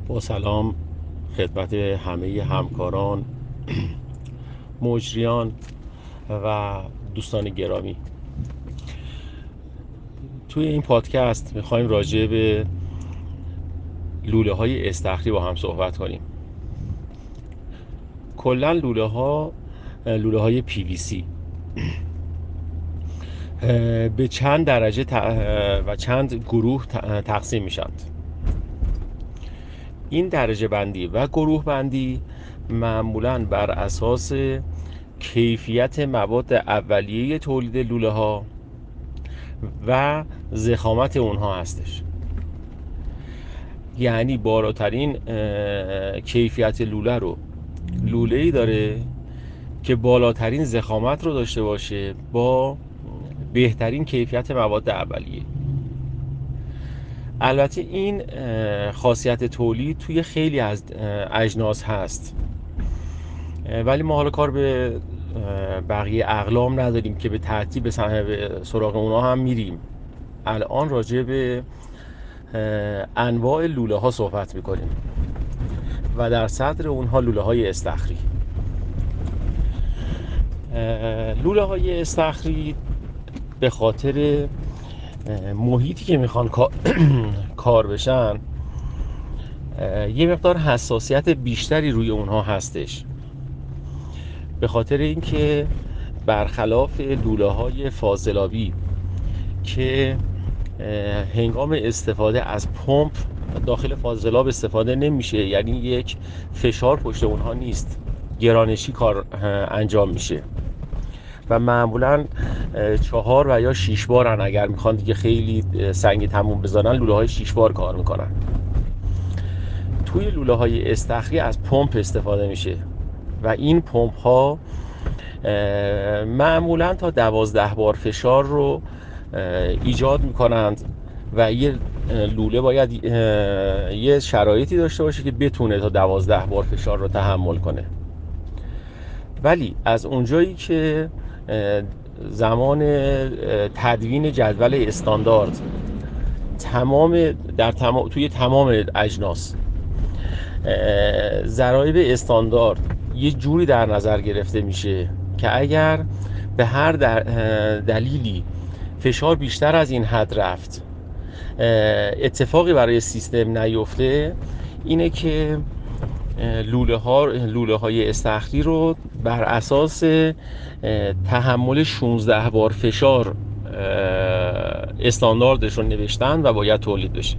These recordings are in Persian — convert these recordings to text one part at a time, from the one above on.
با سلام خدمت همه همکاران، مجریان و دوستان گرامی. توی این پادکست میخوایم راجع به لوله های استخری با هم صحبت کنیم. کلا لوله های PVC به چند درجه و چند گروه تقسیم میشند. این درجه بندی و گروه بندی معمولاً بر اساس کیفیت مواد اولیه تولید لوله ها و ضخامت اونها هستش. یعنی بالاترین کیفیت لوله‌ای داره که بالاترین ضخامت رو داشته باشه با بهترین کیفیت مواد اولیه. البته این خاصیت تولید توی خیلی از اجناس هست، ولی ما حالا کار به بقیه اقلام نداریم که به ترتیب به سراغ اونا هم میریم. الان راجع به انواع لوله ها صحبت میکنیم و در صدر اونها لوله های استخری. لوله های استخری به خاطر محیطی که میخوان کار بشن یه مقدار حساسیت بیشتری روی اونها هستش، به خاطر اینکه برخلاف لوله های فاضلابی که هنگام استفاده از پمپ داخل فاضلاب استفاده نمیشه، یعنی یک فشار پشت اونها نیست، گرانشی کار انجام میشه و معمولا 4 و یا 6 بارن. اگر میخوان دیگه خیلی سنگی تموم بزنن لوله های 6 بار کار میکنن. توی لوله های استخری از پمپ استفاده میشه و این پمپ ها معمولا تا 12 بار فشار رو ایجاد میکنند و یه لوله باید یه شرایطی داشته باشه که بتونه تا 12 بار فشار رو تحمل کنه. ولی از اونجایی که زمان تدوین جدول استاندارد توی تمام اجناس ضرایب استاندارد یه جوری در نظر گرفته میشه که اگر به هر دلیلی فشار بیشتر از این حد رفت، اتفاقی برای سیستم نیفته، اینه که لوله های استخری رو بر اساس تحمل 16 بار فشار استانداردش رو نوشتن و باید تولید بشه.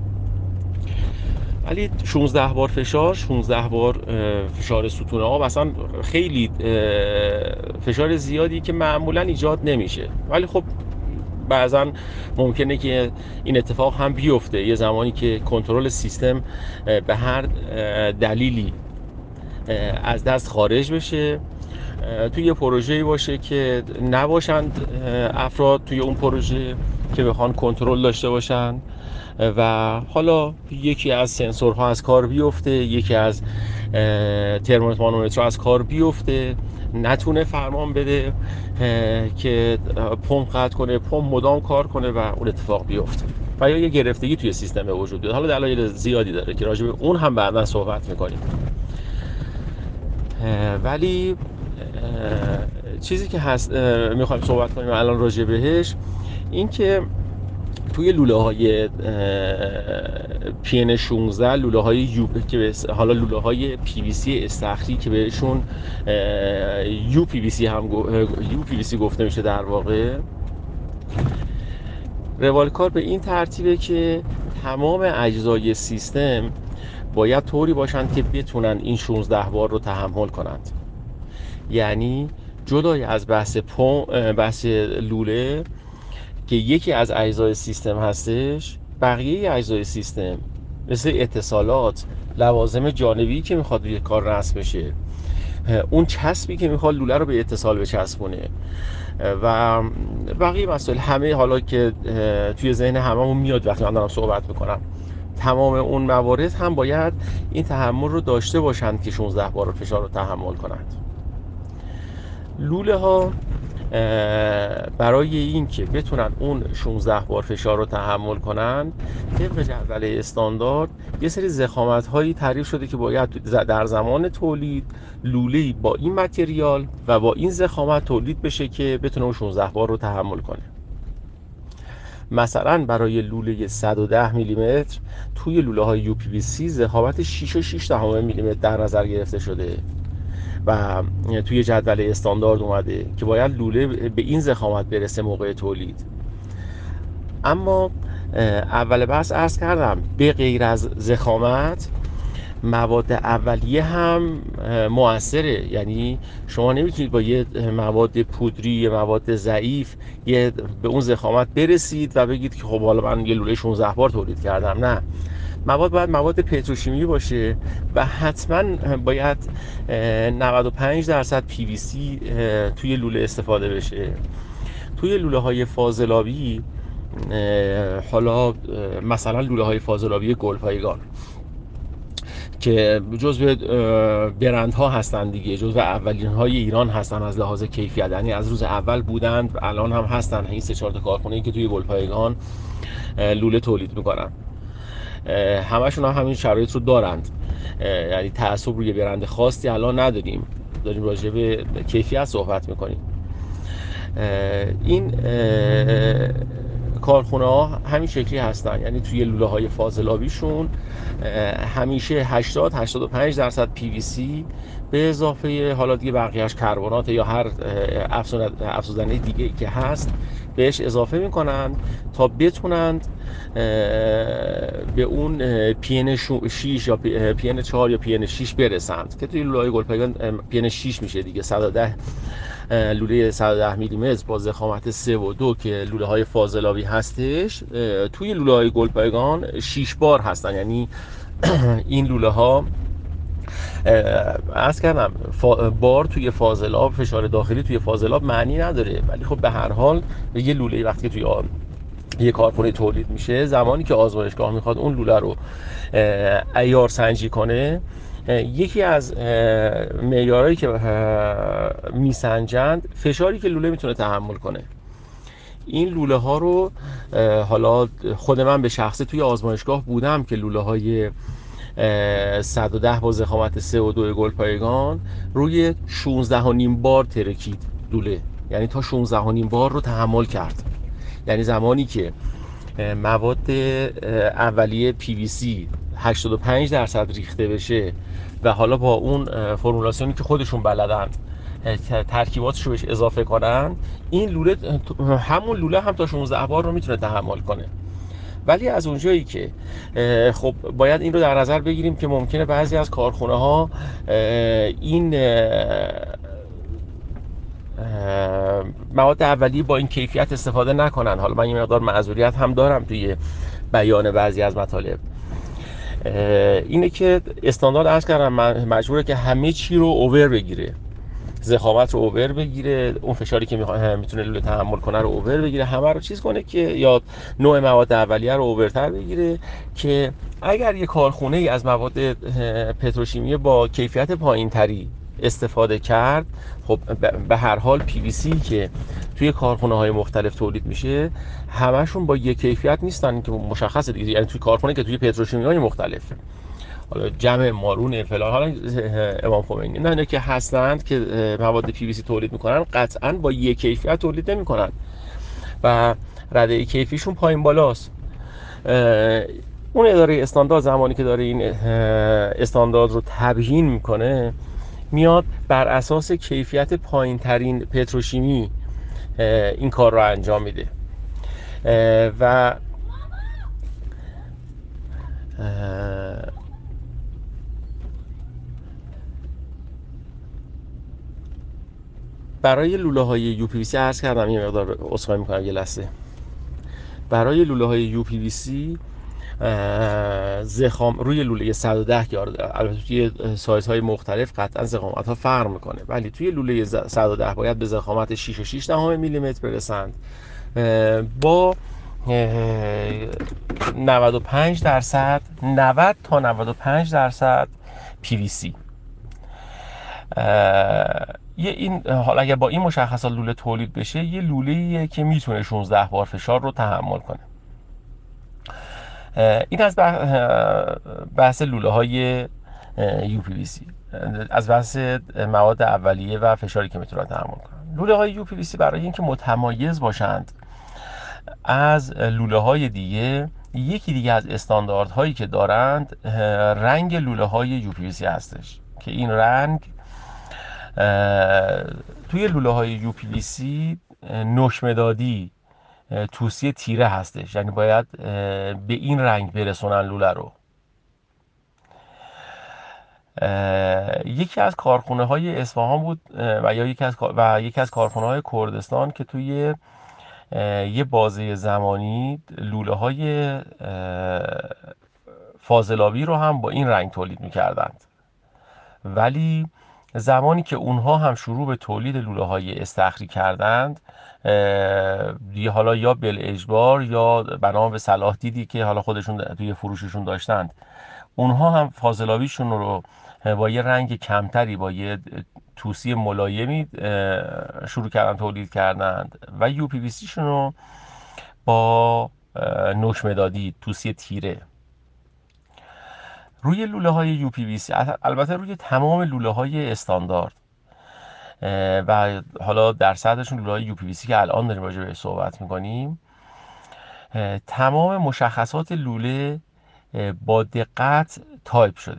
ولی 16 بار فشار 16 بار فشار ستون آب اصلا خیلی فشار زیادی که معمولا ایجاد نمیشه، ولی خب بعضا ممکنه که این اتفاق هم بیفته. یه زمانی که کنترل سیستم به هر دلیلی از دست خارج بشه، توی یه پروژه‌ای باشه که نباشند افراد توی اون پروژه که بخوان کنترل داشته باشن و حالا یکی از سنسورها از کار بیفته، یکی از ترمومتر مانومتر از کار بیفته، نتونه فرمان بده که پمپ قطع کنه، پمپ مدام کار کنه و اون اتفاق بیفته و یا یه گرفتگی توی سیستم به وجود بیاد. حالا دلایل زیادی داره که راجع به اون هم بعداً صحبت می‌کنیم. ولی چیزی که هست میخوایم صحبت کنیم الان راجع بهش، این که توی لوله های PN16 لوله های که حالا لوله های PVC استخری که بهشون UPVC گفته میشه، در واقع روال کار به این ترتیبه که تمام اجزای سیستم باید طوری باشند که بتونن این 16 بار رو تحمل کنند. یعنی جدای از بحث لوله که یکی از اجزای سیستم هستش، بقیه اجزای سیستم مثل اتصالات، لوازم جانبی که میخواد روی کار رسم بشه، اون چسبی که میخواد لوله رو به اتصال بچسبونه و بقیه مسائل، همه حالا که توی ذهن هممون میاد وقتی من دارم صحبت میکنم، تمام اون موارد هم باید این تحمل رو داشته باشند که 16 بار فشار رو تحمل کنند. لوله ها برای این که بتونن اون 16 بار فشار رو تحمل کنن، طبق جدول استاندارد یه سری ضخامت هایی تعریف شده که باید در زمان تولید لوله‌ای با این متریال و با این ضخامت تولید بشه که بتونه اون 16 بار رو تحمل کنه. مثلا برای لوله 110 میلیمتر توی لوله های UPVC ضخامت 6.6 میلیمتر در نظر گرفته شده و توی جدول استاندارد اومده که باید لوله به این ضخامت برسه موقع تولید. اما اول بحث عرض کردم به غیر از ضخامت مواد اولیه هم مؤثره. یعنی شما نمیتونید با یه مواد پودری، یه مواد ضعیف به اون ضخامت برسید و بگید که خب حالا من یه لوله 16 بار تولید کردم. نه، مواد باید مواد پتروشیمی باشه و حتما باید 95% PVC توی لوله استفاده بشه. توی لوله های فاضلابی، حالا مثلا لوله های فاضلابی گلپایگان که جزو برندها هستن دیگه، جزو اولین های ایران هستن از لحاظ کیفیت، یعنی از روز اول بودن، الان هم هستن. این 3-4 تا کارخونه‌ای که توی گلپایگان لوله تولید میکنن همشون هم همین شرایط رو دارند. یعنی تعصب روی برند خاصی الان نداریم، داریم راجع به کیفیت صحبت میکنیم. این کارخونه ها همین شکلی هستن، یعنی توی لوله های فاضلابیشون همیشه 80-85% PVC به اضافه حالا دیگه بقیهش کربنات یا هر افزودنی دیگه که هست بهش اضافه میکنن تا بتونند به اون PN6 یا PN4 یا PN6 برسند که توی لوله های گلپایگان PN6 میشه دیگه. 110 لوله 110 میلیمتر با ضخامت 3 و 2 که لوله های فاضلابی هستش، توی لوله های گلپایگان 6 بار هستن. یعنی این لوله ها عرض کردم بار توی فاضلاب، فشار داخلی توی فاضلاب معنی نداره، ولی خب به هر حال یه لوله وقتی توی یه کارخونه تولید میشه، زمانی که آزمایشگاه میخواد اون لوله رو عیار سنجی کنه، یکی از معیارهایی که میسنجند فشاری که لوله میتونه تحمل کنه. این لوله ها رو حالا خود من به شخصه توی آزمایشگاه بودم که لوله های 110 با ضخامت 3 و 2 گلپایگان روی 16.5 بار ترکید لوله، یعنی تا 16.5 بار رو تحمل کرد. یعنی زمانی که مواد اولیه PVC 85% ریخته بشه و حالا با اون فرمولاسیونی که خودشون بلدن ترکیباتش رو بهش اضافه کنن، این لوله، همون لوله هم تا 16 بار رو میتونه تحمل کنه. ولی از اونجایی که خب باید این رو در نظر بگیریم که ممکنه بعضی از کارخونه ها این مواد اولیه با این کیفیت استفاده نکنن. حالا من یه مقدار معذوریت هم دارم توی بیان بعضی از مطالب. اینه که استاندارد عرض کردم مجبوره که همه چی رو اوور بگیره، ضخامت رو اوور بگیره، اون فشاری که میتونه لوله تحمل کنه رو اوور بگیره، همه رو چیز کنه که یا نوع مواد اولیه رو اوورتر بگیره که اگر یه کارخونه ای از مواد پتروشیمی با کیفیت پایینتری استفاده کرد، خب به هر حال PVC که توی کارخونه های مختلف تولید میشه همشون با یک کیفیت نیستن که مشخصه دیگه. یعنی توی کارخونه که توی پتروشیمی های مختلف، حالا جمع مارون فلان، حالا امام خمینی نه که هستند که مواد PVC تولید میکنن، قطعا با یک کیفیت تولید نمیکنن و رده کیفیشون پایین بالاست. اون اداره استاندارد زمانی که داره این استاندارد رو تبیین میکنه، میاد بر اساس کیفیت پایین ترین پتروشیمی این کار رو انجام میده و برای لوله های UPVC عرض کردم، یه مقدار عذرخواهی میکنم یه لحظه، برای لوله های UPVC روی لوله 110 که البته توی سایزهای مختلف قطعا ضخامت‌ها فرق میکنه، ولی توی لوله 110 باید به ضخامت 6.6 میلیمتر برسند با 95%، 90 تا 95% PVC. حالا اگر با این مشخصات لوله تولید بشه، یه لوله‌ایه که میتونه 16 بار فشار رو تحمل کنه. این از بحث لوله های UPVC، از بحث مواد اولیه و فشاری که میتونن تحمل کنن. لوله های UPVC برای اینکه متمایز باشند از لوله های دیگه، یکی دیگه از استانداردهایی که دارند رنگ لوله های UPVC هستش که این رنگ توی لوله های UPVC نشمه‌دادی توسی تیره هستش، یعنی باید به این رنگ برسونن لوله رو. یکی از کارخونه های اصفهان بود و یکی از کارخونه های کردستان که توی یه بازه زمانی لوله های فاضلابی رو هم با این رنگ تولید میکردند، ولی زمانی که اونها هم شروع به تولید لوله های استخری کردند، حالا یا بالاجبار یا بنا به صلاح دیدی که حالا خودشون توی فروششون داشتند، اونها هم فاضلابیشون رو با یه رنگ کمتری، با یه توسی ملایمی شروع کردن تولید کردند و UPVC شون رو با نشمه‌دادی توسی تیره. روی لوله های UPVC، البته روی تمام لوله های استاندارد و حالا در صدرشون لوله های UPVC که الان داریم راجع بهش صحبت میکنیم، تمام مشخصات لوله با دقت تایپ شده.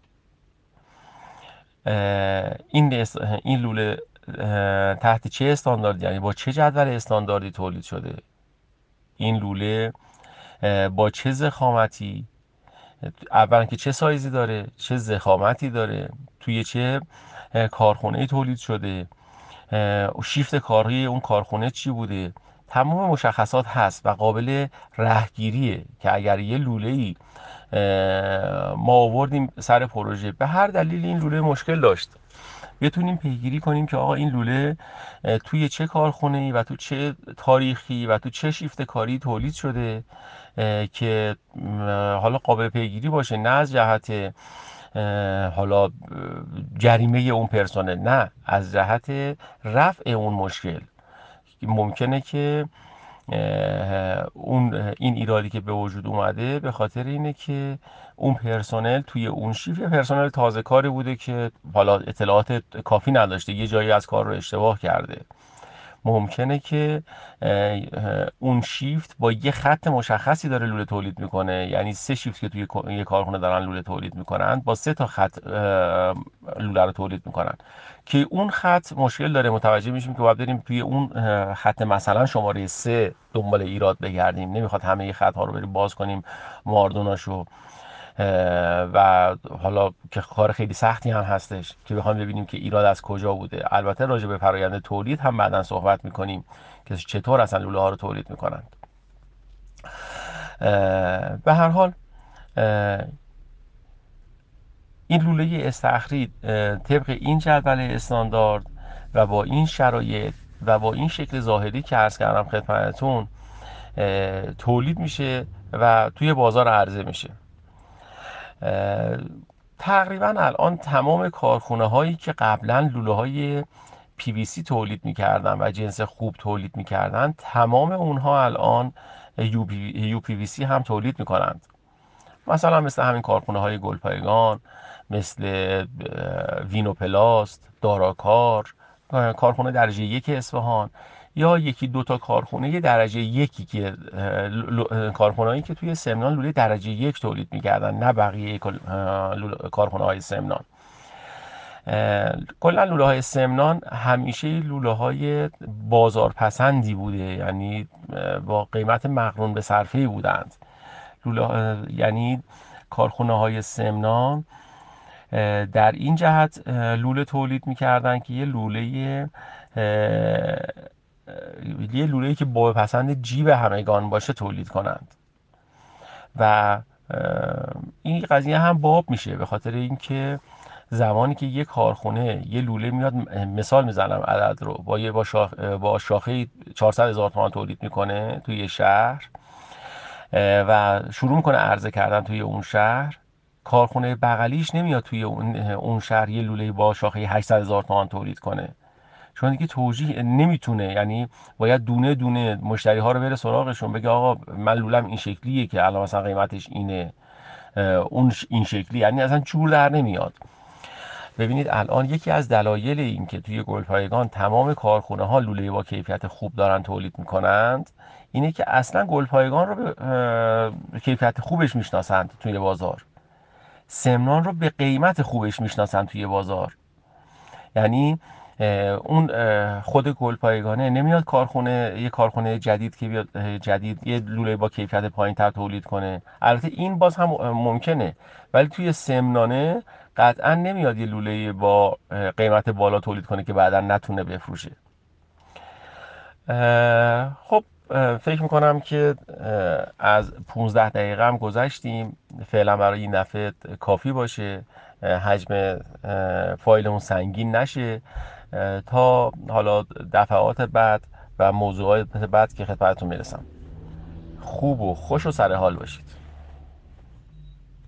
این لوله تحت چه استانداردی، یعنی با چه جدول استانداردی تولید شده، این لوله با چه ضخامتی، اولا که چه سایزی داره، چه ضخامتی داره، توی چه کارخونه‌ای تولید شده، شیفت کاری اون کارخونه چی بوده، تمام مشخصات هست و قابل رهگیریه که اگر یه لوله‌ای ما آوردیم سر پروژه، به هر دلیل این لوله مشکل داشت، بتونیم پیگیری کنیم که آقا این لوله توی چه کارخونه‌ای و تو چه تاریخی و تو چه شیفت کاری تولید شده که حالا قابل پیگیری باشه، نه از جهت حالا جریمه اون پرسنل، نه از جهت رفع اون مشکل. ممکنه که این ایرادی که به وجود اومده به خاطر اینه که اون پرسنل توی اون شیفت پرسنل تازه کاری بوده که حالا اطلاعات کافی نداشته، یه جایی از کار رو اشتباه کرده. ممکنه که اون شیفت با یه خط مشخصی داره لوله تولید میکنه، یعنی 3 شیفت که توی یه کارخونه دارن لوله تولید میکنن، با 3 تا خط لوله رو تولید میکنن که اون خط مشکل داره. متوجه میشیم که باید بریم توی اون خط مثلا شماره 3 دنبال ایراد بگردیم، نمیخواد همه خط ها رو بریم باز کنیم ماردوناشو و حالا که کار خیلی سختی هم هستش که بخوایم ببینیم که ایراد از کجا بوده. البته راجع به فرآیند تولید هم بعداً صحبت میکنیم که چطور اصلا لوله ها رو تولید میکنند. به هر حال این لوله استخری طبق این جدول استاندارد و با این شرایط و با این شکل ظاهری که عرض کردم خدمتتون تولید میشه و توی بازار عرضه میشه. تقریبا الان تمام کارخونه هایی که قبلا لوله های PVC تولید میکردن و جنس خوب تولید میکردن، تمام اونها الان UPVC هم تولید میکنند. مثلا مثل همین کارخونه های گلپایگان، مثل وینوپلاست، داراکار، کارخونه درجه 1 اصفهان، یا یکی دو تا کارخونه درجه 1 که کارخونهایی که توی سمنان لوله درجه 1 تولید میکردن، نه بقیه کارخونه های سمنان. کلا لوله های سمنان همیشه لوله های بازارپسندی بوده، یعنی با قیمت مقرون به صرفه‌ای بودند. یعنی کارخونه های سمنان در این جهت لوله تولید میکردن که یه لوله‌ای که با پسند جیب همگان باشه تولید کنند و این قضیه هم باب میشه به خاطر اینکه زمانی که یه کارخونه یه لوله میاد، مثال میزنم عدد رو، با شاخه 400,000 تومان تولید میکنه توی یه شهر و شروع میکنه عرضه کردن توی اون شهر، کارخونه بغلیش نمیاد توی اون شهر یه لوله با شاخه 800,000 تومان تولید کنه، چون دیگه توجیه نمیتونه، یعنی باید دونه دونه مشتری ها رو بره سراغشون، بگه آقا من لولم این شکلیه که الان مثلا قیمتش اینه، اون این شکلی، یعنی اصلا جور در نمیاد. ببینید الان یکی از دلایل این که توی گلپایگان تمام کارخونه ها لوله با کیفیت خوب دارن تولید میکنند اینه که اصلا گلپایگان رو به کیفیت خوبش میشناسند توی بازار، سمنان رو به قیمت خوبش میشناسند توی بازار. یعنی اون خود گلپایگانه نمیاد یه کارخونه جدید که بیاد جدید یه لوله با کیفیت پایین تر تولید کنه، البته این باز هم ممکنه، ولی توی سمنانه قطعا نمیاد یه لوله با قیمت بالا تولید کنه که بعدا نتونه بفروشه. خب فکر میکنم که از 15 دقیقه هم گذشتیم، فعلا برای این دفعه کافی باشه، حجم فایلمون سنگین نشه، تا حالا دفعات بعد و موضوعات بعد که خدمتتون میرسم. خوب و خوش و سر حال باشید.